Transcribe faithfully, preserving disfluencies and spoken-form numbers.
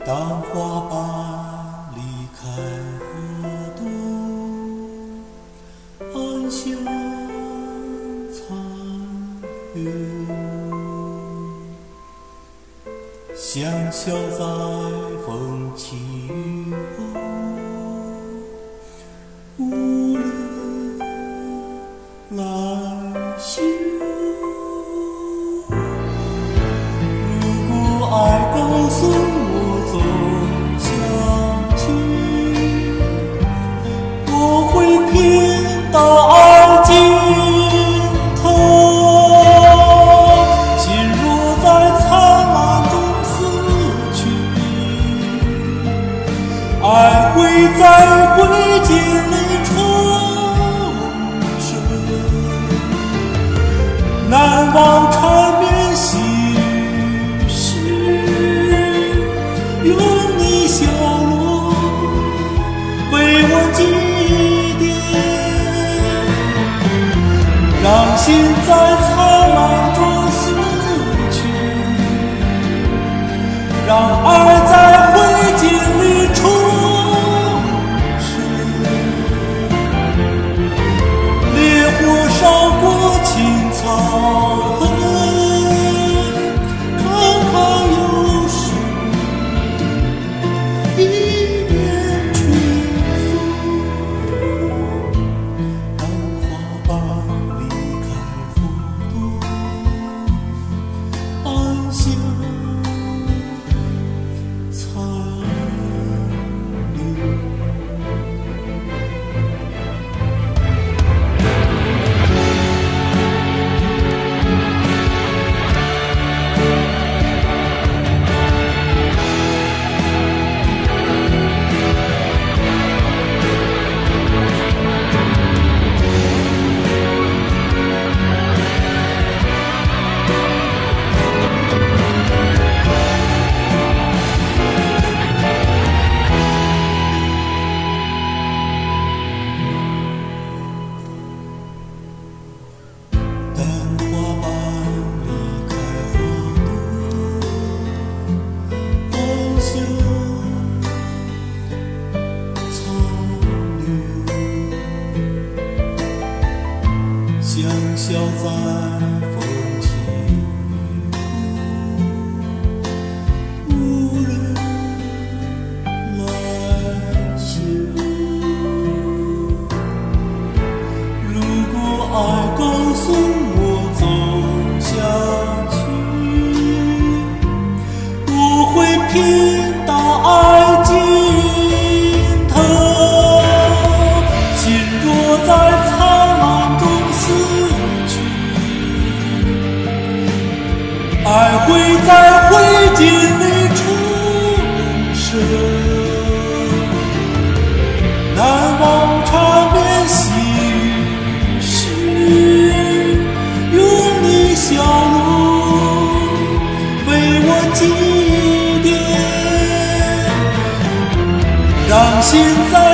当花瓣离开河渡，暗香残留，香消在风起雨后，无人来嗅。如果爱告诉我走下去，我会偏到爱尽头。心若在灿烂中死去，爱会在灰烬里重生。难忘缠绵细雨时，有你笑容为我祭奠，让心在灿烂中死去，让爱在灰烬里重生。烈火烧过青草痕，看看有时一面春风。当花瓣离开河渡，暗香残留。当花瓣离开河渡，暗香残留，香消在风起雨后，无人来嗅。如果爱告诉我走下去，我会拼到爱尽头。心若在灿烂中死去，爱会在灰烬里重生。难忘缠绵细雨时，有你笑容为我祭奠，让心在